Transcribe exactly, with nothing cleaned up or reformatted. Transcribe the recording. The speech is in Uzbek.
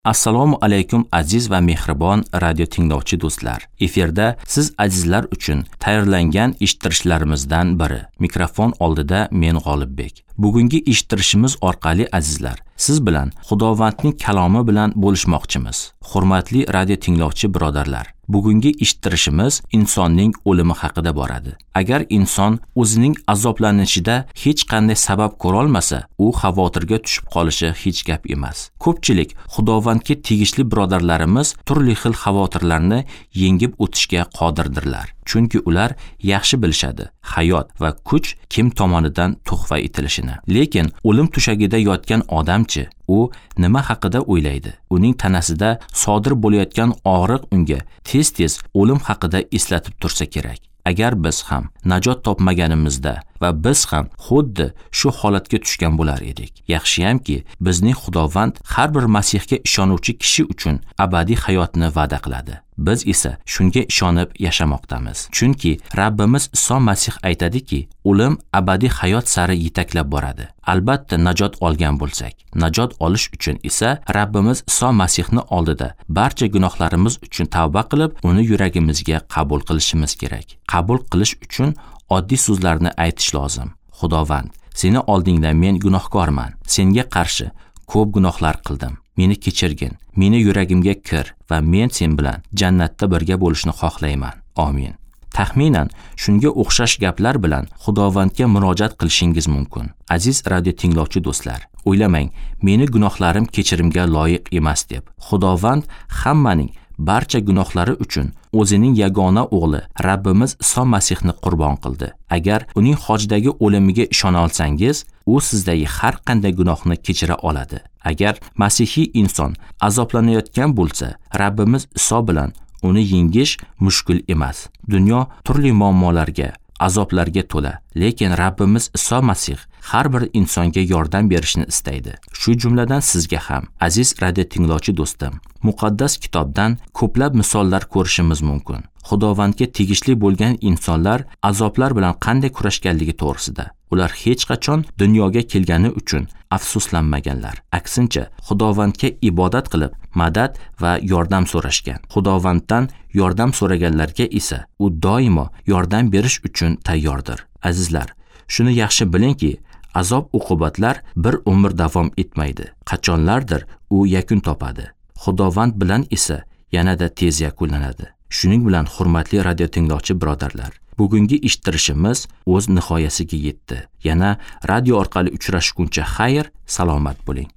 Assalomu alaykum aziz va mehribon radio tinglovchi do'stlar. Efirda siz azizlar uchun tayyorlangan eshittirishlarimizdan biri. Mikrofon oldida men G'olibbek. Bugungi eshittirishimiz orqali azizlar, siz bilan Xudovandning kalomi bilan bo'lishmoqchimiz. Hurmatli radio tinglovchi birodarlar, bugungi eshittirishimiz insonning o'limi haqida boradi. Agar inson o'zining azoblanishida hech qanday sabab ko'ra olmasa, u xavotirga tushib qolishi hech gap emas. Ko'pchilik Xudovandga tegishli birodarlarimiz turli xil xavotirlarni yengib o'tishga qodirdirlar. Chunki ular yaxshi bilishadi, hayot va kuch kim tomonidan tuhfa etilishini. Lekin o'lim tushagida yotgan odamchi, u nima haqida o'ylaydi? Uning tanasida sodir bo'layotgan og'riq unga tez-tez o'lim haqida eslatib tursa kerak. Agar biz ham najot topmaganimizda va biz ham xuddi shu holatga tushgan bo'lar edik. Yaxshiyamki, bizning Xudovand har bir Masihga ishonuvchi kishi uchun abadiy hayotni va'da qiladi. Biz esa shunga ishonib yashamoqdamiz. Chunki Rabbimiz Iso Masih aytadiki, o'lim abadiy hayot sari yetaklab boradi. Albatta najot olgan bo'lsak, najot olish uchun esa Rabbimiz Iso Masihni oldida barcha gunohlarimiz uchun tavba qilib, uni yuragimizga qabul qilishimiz kerak. Qabul qilish uchun oddiy so'zlarni aytish lozim. Xudovand, seni oldingda men gunohkorman. Senga qarshi ko'p gunohlar qildim. Meni kechirgin. Meni yuragimga kir va men sen bilan jannatda birga bo'lishni xohlayman. Amin. Taxminan shunga o'xshash gaplar bilan Xudovandga murojaat qilishingiz mumkin. Aziz radio tinglovchi do'stlar, o'ylamang, meni gunohlarim kechirimga loyiq emas deb. Xudovand hammaning barcha gunohlari uchun o'zining yagona o'g'li Rabbimiz Iso Masihni qurbon qildi. Agar uning hojdagi o'limiga ishona olsangiz, u sizdagi har qanday gunohni kechira oladi. Agar masihiy inson azoblanayotgan bo'lsa, Rabbimiz Iso bilan uni yengish mushkul emas. Dunyo turli muammolarga, azoblarga to'la, lekin Rabbimiz Iso Masih har bir insonga yordam berishni istaydi. Shu jumladan sizga ham, aziz radio tinglovchi do'stim, muqaddas kitobdan ko'plab misollar ko'rishimiz mumkin. Xudovandga tegishli bo'lgan insonlar azoblar bilan qanday kurashganligi to'g'risida. Ular hech qachon dunyoga kelgani uchun afsuslanmaganlar. Aksincha, Xudovandga ibodat qilib, madad va yordam so'rashgan. Xudovanddan yordam so'raganlarga esa u doimo yordam berish uchun tayyordir. Azizlar, shuni yaxshi bilingki, azob uqubatlar bir umr davom etmaydi. Qachonlardir u yakun topadi. Xudovand bilan esa yanada tez yakunlanadi. Shuning bilan hurmatli radio tinglovchi birodarlar, bugungi eshittirishimiz o'z nihoyasiga yetdi. Yana radio orqali uchrashguncha xayr, salomat bo'ling.